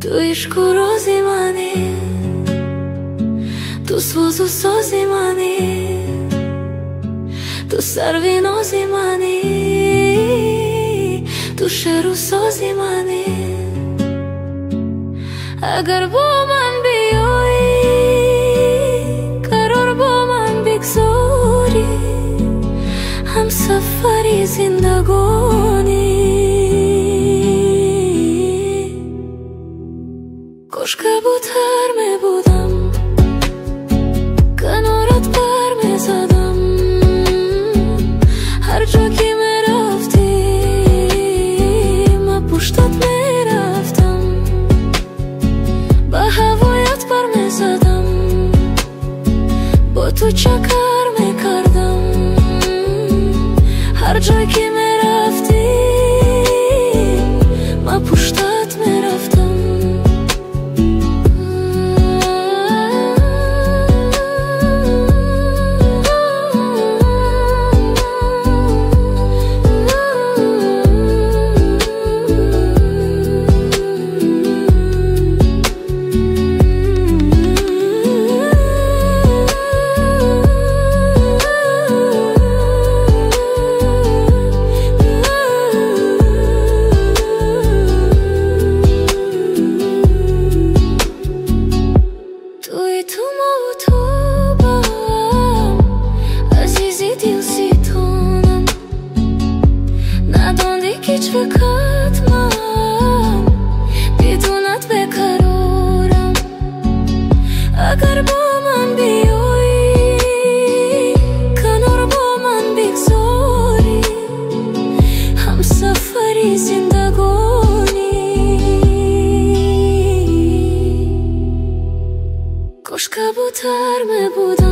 تو عشق و رازی منی، تو سوز و سازی منی، تو سروی نازی منی، تو شعر و سازی منی. اگر با من بیایی، قرار با من بگذاری، هم سفری زندگانی. کاش کبوتر می بودم، کنارت پر می زدم، هر جا که می رفتی من پشتت می رفتم، به هوایت پر می زدم، با تو چکر می کردم، هر جا که می رفتی من پشتت می رفتم. هیچ وقت من بدونت بقرارم، اگر با من بیایی، کنار با من بگذاری، هم سفری زندگانی. کاش کبوتر می بودم،